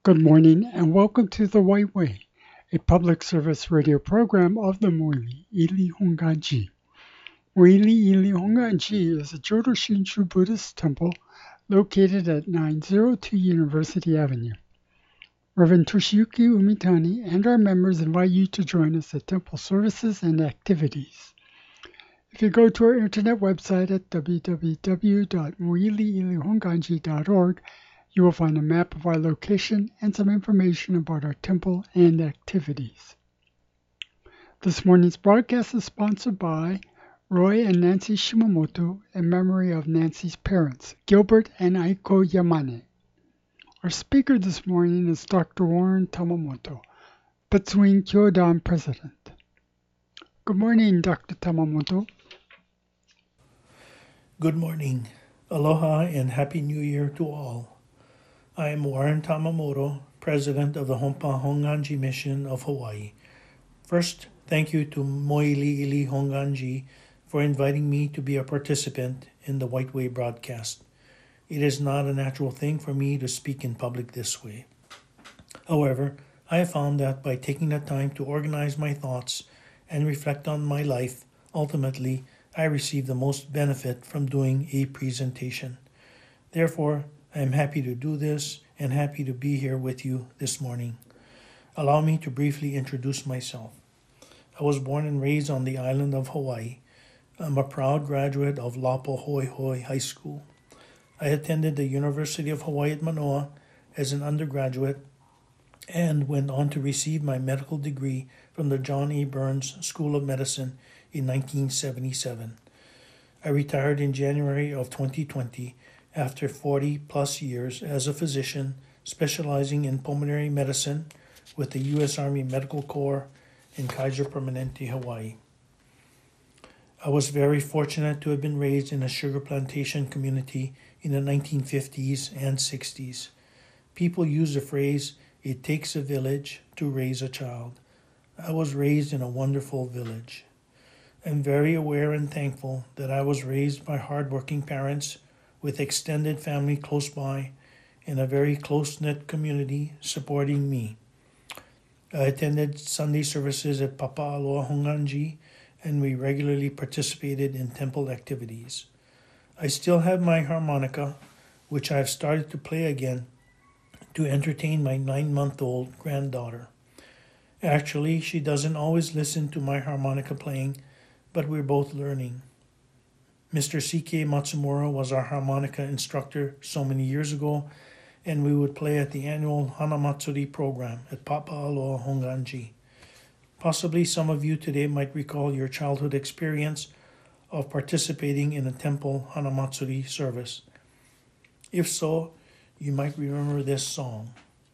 Good morning and welcome to The White Way, a public service radio program of the Moili Ili Honganji. Moili Ili Honganji is a Jodo Shinshu Buddhist temple located at 902 University Avenue. Reverend Toshiyuki Umitani and our members invite you to join us at temple services and activities. If you go to our internet website at www.moiliilihonganji.org, you will find a map of our location and some information about our temple and activities. This morning's broadcast is sponsored by Roy and Nancy Shimamoto in memory of Nancy's parents, Gilbert and Aiko Yamane. Our speaker this morning is Dr. Warren Tamamoto, Betsuin Kyodan President. Good morning, Dr. Tamamoto. Good morning. Aloha and Happy New Year to all. I am Warren Tamamoto, President of the Honpa Honganji Mission of Hawaii. First, thank you to Moili Ili Honganji for inviting me to be a participant in the White Way broadcast. It is not a natural thing for me to speak in public this way. However, I have found that by taking the time to organize my thoughts and reflect on my life, ultimately, I receive the most benefit from doing a presentation. Therefore, I am happy to do this and happy to be here with you this morning. Allow me to briefly introduce myself. I was born and raised on the island of Hawaii. I'm a proud graduate of Lapahoihoi High School. I attended the University of Hawaii at Manoa as an undergraduate and went on to receive my medical degree from the John A. Burns School of Medicine in 1977. I retired in January of 2020 after 40-plus years as a physician specializing in pulmonary medicine with the U.S. Army Medical Corps in Kaiser Permanente, Hawaii. I was very fortunate to have been raised in a sugar plantation community in the 1950s and 60s. People use the phrase, "It takes a village to raise a child." I was raised in a wonderful village. I'm very aware and thankful that I was raised by hardworking parents with extended family close by in a very close-knit community supporting me. I attended Sunday services at Papa'aloa Honganji, and we regularly participated in temple activities. I still have my harmonica, which I've started to play again to entertain my 9-month-old granddaughter. Actually, she doesn't always listen to my harmonica playing, but we're both learning. Mr. C.K. Matsumura was our harmonica instructor so many years ago, and we would play at the annual Hanamatsuri program at Papa'aloa Honganji. Possibly some of you today might recall your childhood experience of participating in a temple Hanamatsuri service. If so, you might remember this song.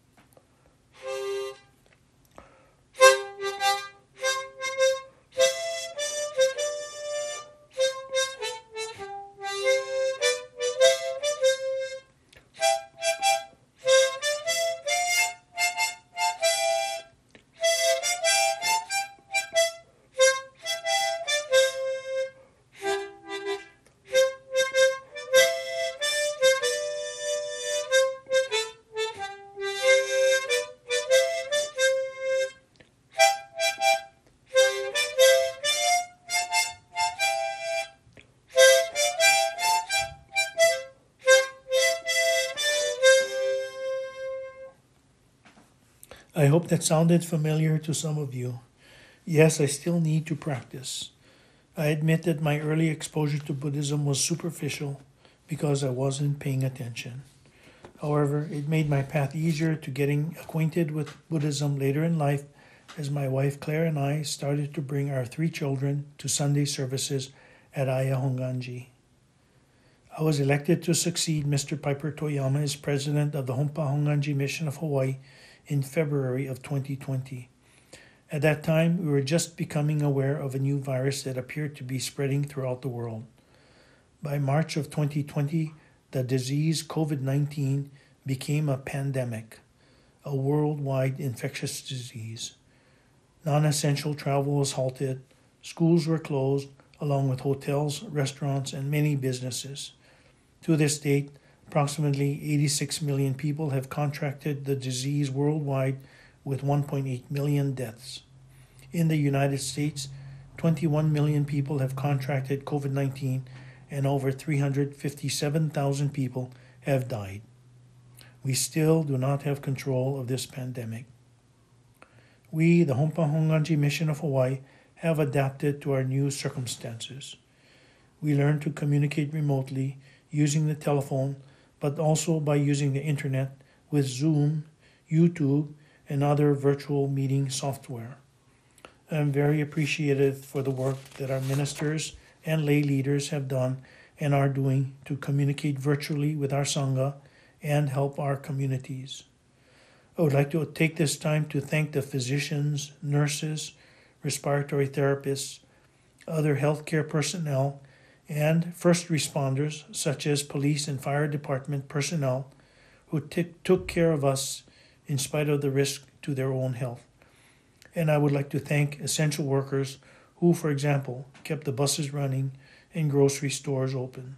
I hope that sounded familiar to some of you. Yes, I still need to practice. I admit that my early exposure to Buddhism was superficial because I wasn't paying attention. However, it made my path easier to getting acquainted with Buddhism later in life as my wife Claire and I started to bring our 3 children to Sunday services at Aya Honganji. I was elected to succeed Mr. Piper Toyama as president of the Honpa Honganji Mission of Hawaii in February of 2020. At that time, we were just becoming aware of a new virus that appeared to be spreading throughout the world. By March of 2020, the disease COVID-19 became a pandemic, a worldwide infectious disease. Non-essential travel was halted, schools were closed, along with hotels, restaurants, and many businesses. To this date, Approximately 86 million people have contracted the disease worldwide, with 1.8 million deaths. In the United States, 21 million people have contracted COVID-19 and over 357,000 people have died. We still do not have control of this pandemic. We, the Hompa Honganji Mission of Hawaii, have adapted to our new circumstances. We learned to communicate remotely using the telephone, but also by using the internet with Zoom, YouTube, and other virtual meeting software. I am very appreciative for the work that our ministers and lay leaders have done and are doing to communicate virtually with our Sangha and help our communities. I would like to take this time to thank the physicians, nurses, respiratory therapists, other healthcare personnel, and first responders such as police and fire department personnel who took care of us in spite of the risk to their own health. And I would like to thank essential workers who, for example, kept the buses running and grocery stores open.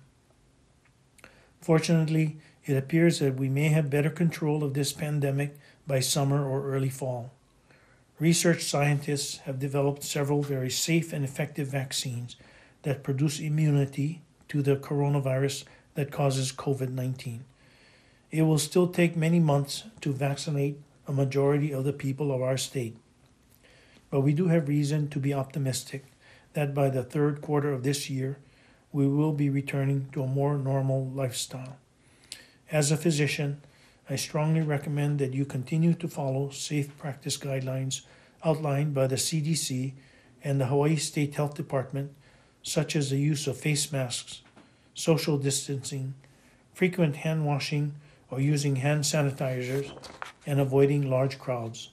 Fortunately, it appears that we may have better control of this pandemic by summer or early fall. Research scientists have developed several very safe and effective vaccines that produce immunity to the coronavirus that causes COVID-19. It will still take many months to vaccinate a majority of the people of our state. But we do have reason to be optimistic that by the third quarter of this year, we will be returning to a more normal lifestyle. As a physician, I strongly recommend that you continue to follow safe practice guidelines outlined by the CDC and the Hawaii State Health Department, such as the use of face masks, social distancing, frequent hand washing or using hand sanitizers, and avoiding large crowds.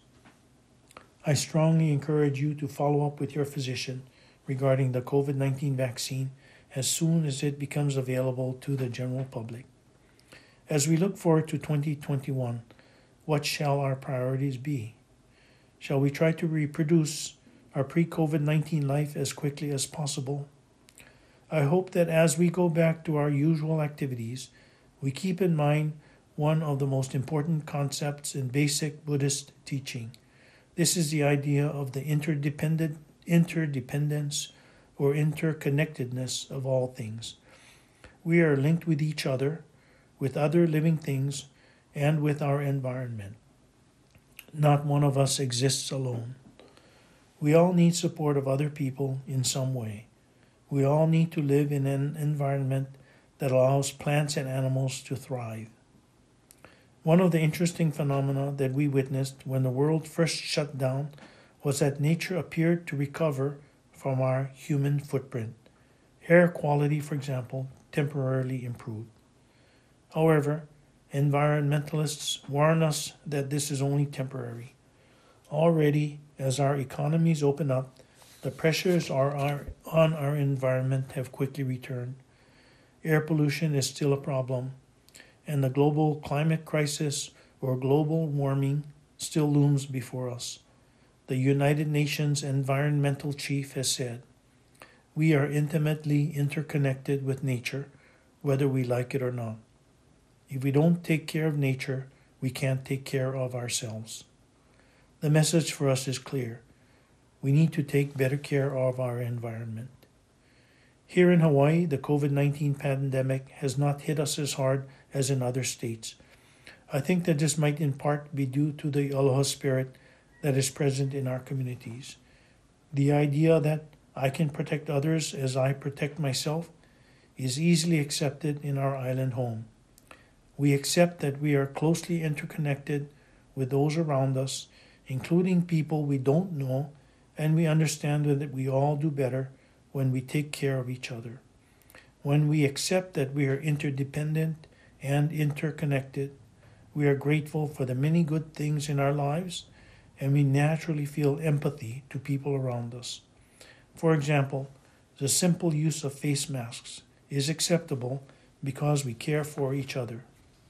I strongly encourage you to follow up with your physician regarding the COVID-19 vaccine as soon as it becomes available to the general public. As we look forward to 2021, what shall our priorities be? Shall we try to reproduce our pre-COVID-19 life as quickly as possible? I hope that as we go back to our usual activities, we keep in mind one of the most important concepts in basic Buddhist teaching. This is the idea of the interdependence or interconnectedness of all things. We are linked with each other, with other living things, and with our environment. Not one of us exists alone. We all need support of other people in some way. We all need to live in an environment that allows plants and animals to thrive. One of the interesting phenomena that we witnessed when the world first shut down was that nature appeared to recover from our human footprint. Air quality, for example, temporarily improved. However, environmentalists warn us that this is only temporary. Already, as our economies open up, the pressures on our environment have quickly returned. Air pollution is still a problem, and the global climate crisis or global warming still looms before us. The United Nations environmental chief has said, "We are intimately interconnected with nature, whether we like it or not. If we don't take care of nature, we can't take care of ourselves." The message for us is clear. We need to take better care of our environment. Here in Hawaii, the COVID-19 pandemic has not hit us as hard as in other states. I think that this might in part be due to the aloha spirit that is present in our communities. The idea that I can protect others as I protect myself is easily accepted in our island home. We accept that we are closely interconnected with those around us, including people we don't know, and we understand that we all do better when we take care of each other. When we accept that we are interdependent and interconnected, we are grateful for the many good things in our lives, and we naturally feel empathy to people around us. For example, the simple use of face masks is acceptable because we care for each other.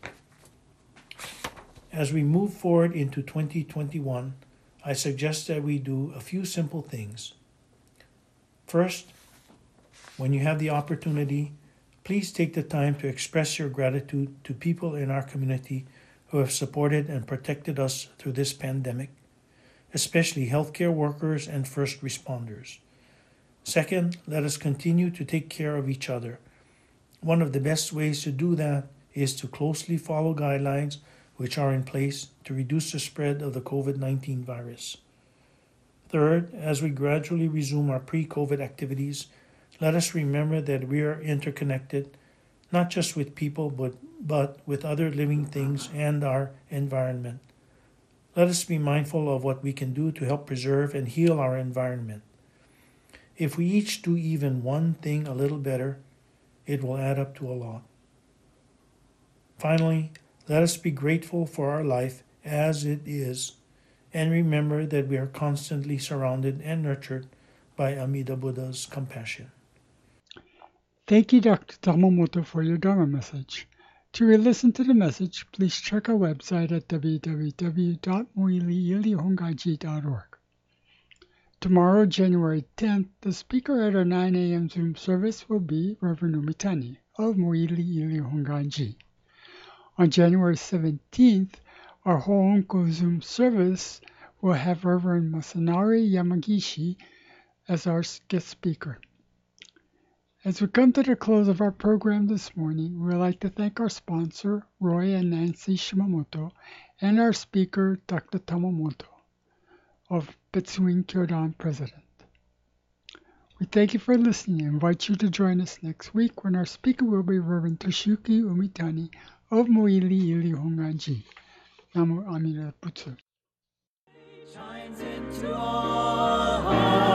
As we move forward into 2021, I suggest that we do a few simple things. First, when you have the opportunity, Please take the time to express your gratitude to people in our community who have supported and protected us through this pandemic, especially healthcare workers and first responders. Second, let us continue to take care of each other. One of the best ways to do that is to closely follow guidelines which are in place to reduce the spread of the COVID-19 virus. Third, as we gradually resume our pre-COVID activities, let us remember that we are interconnected, not just with people, but with other living things and our environment. Let us be mindful of what we can do to help preserve and heal our environment. If we each do even one thing a little better, it will add up to a lot. Finally, let us be grateful for our life as it is, and remember that we are constantly surrounded and nurtured by Amida Buddha's compassion. Thank you, Dr. Tamamoto, for your Dharma message. To re-listen to the message, please check our website at www.moiliilihongaji.org. Tomorrow, January 10th, the speaker at our 9 a.m. Zoom service will be Reverend Umitani of Moiliilihongaji. On January 17th, our Ho'onko Zoom service will have Reverend Masanari Yamagishi as our guest speaker. As we come to the close of our program this morning, we would like to thank our sponsor, Roy and Nancy Shimamoto, and our speaker, Dr. Tamamoto, of Betsuin Kyodan President. We thank you for listening and invite you to join us next week when our speaker will be Reverend Toshiyuki Umitani of Moiliilihongaji. Namo Amida Butsu. Shines into our hearts.